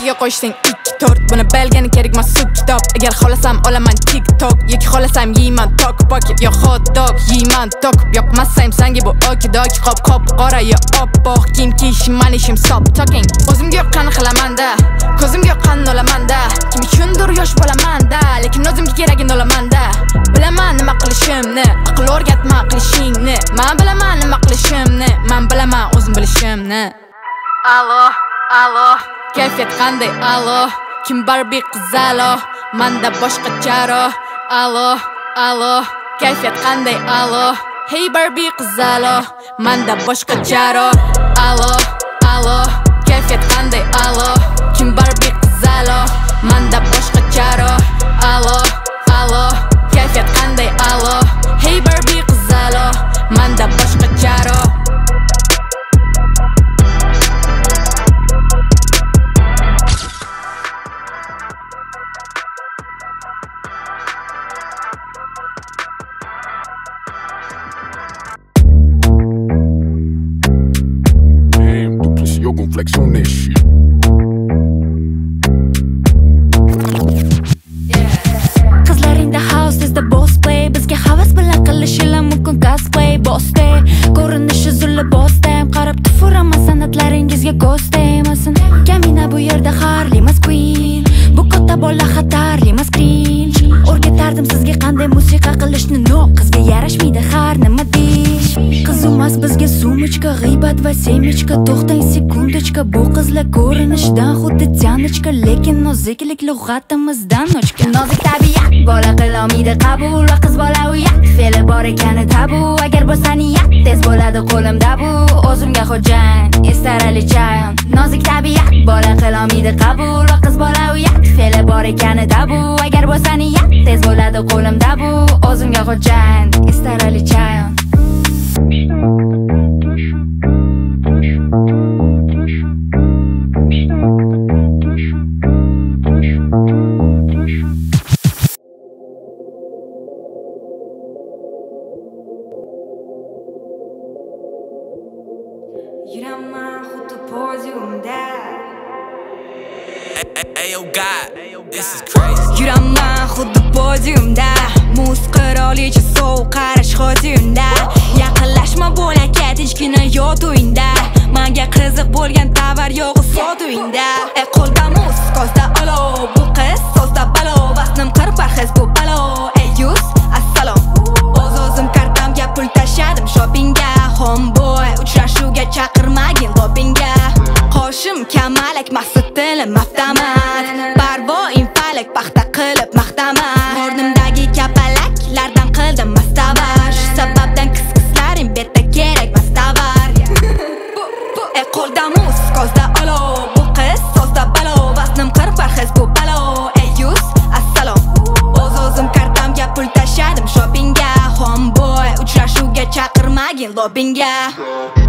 Kaftiga qo'shsang 2-4 buni bilgani kerakmas sut kitob. Agar xohlasam olaman TikTok yoki xohlasam yeyman tok pocket yo hot dog yeyman tok. Yoqmasam senga bu okidok qop qora yo oppoq kiyim kiyishim man ishim stop talking. O'zimga yoqqan qilamanda, ko'zimga yoqqan olamanda. Kim uchundir yosh bo'lamanda, lekin o'zimga keragini olaman-da. Bilaman nima qilishimni, aql o'rgatma qilishingni. Men bilaman nima qilishimni, men bilaman o'zim bilishimni. Alo, kayfiyat qanday? Alo, kim Barbie qizalo, menda boshqa charo. Alo, kayfiyat qanday? Alo, hey Barbie qizalo, menda boshqa charo. Alo, kayfiyat qanday? Alo, kim Barbie qizalo, menda boshqa charo. Alo, kayfiyat qanday? Alo, hey Barbie qizalo, menda boshqa charo. Yo gon flex on this shit. Qizlar in the house is the boss play. Bizga havas bilan qilishlar mumkin cosplay. Boss day, ko'rinishi zulli boss time. Qarab tufuraman san'atlaringizga ghost daymasin. Kamina bu yerda Harlimas Queen. Bu katta bola xatarlimas cringe. O'rgatardim sizga qanday musiqa qilishni. No, qizga yarashmaydi har nima deyish. Qizumas bizga sumочка, g'iybat va semichka. To'xtang sekundachka, bu qizlar ko'rinishdan xuddi Dianachka, lekin noziklik lug'atimizdan ochka. Nozik tabiat bola qilolmaydi qabul, va qiz bola uyat fe'li bor ekani tabu. Agar bo'lsa niyat tez bo'ladi qo'limda bu. O'zimga xo'jayin, istar alichayon. Nozik tabiat bola qilolmaydi qabul, va qiz bola uyat fe'li bor ekani tabu. Agar bo'lsa niyat tez bo'ladi qo'limda bu. O'zimga xo'jayin, istar alichayon. Yuraman xuddi podiumda. Ayo God, this is crazy. Yuraman xuddi podiumda. Muz qirolicha sovuq qarash xotinda. Yaqinlashma bo'laka tinchgina yot uyingda. Menga qiziq bo'lgan tovar yo'q sotuvingda. Qo'lda muz, ko'zda olov. Bu qiz so'zda balo, vaznim qir parhez bu balo. Yuz, assalom. O'zim kartamga pul tashadim shoppingga. Homeboy, uchrashuvga chaqirmagin lobingga. Qoshim kamalak maqsad tilim avtomat. Barvo infalak paxta qilib maqtaman. O'rnimdagi kapalaklardan qildim mastavar. Shu sababdan qizlaring betda kerak mastavar. Qo'lda muz, ko'zda olov. Bu qiz so'zda balo, vaznim qir parhez bu balo. Yuz, assalom. O'zim kartamga pul tashadim shoppingga. Homeboy, uchrashuvga chaqirmagin lobingga.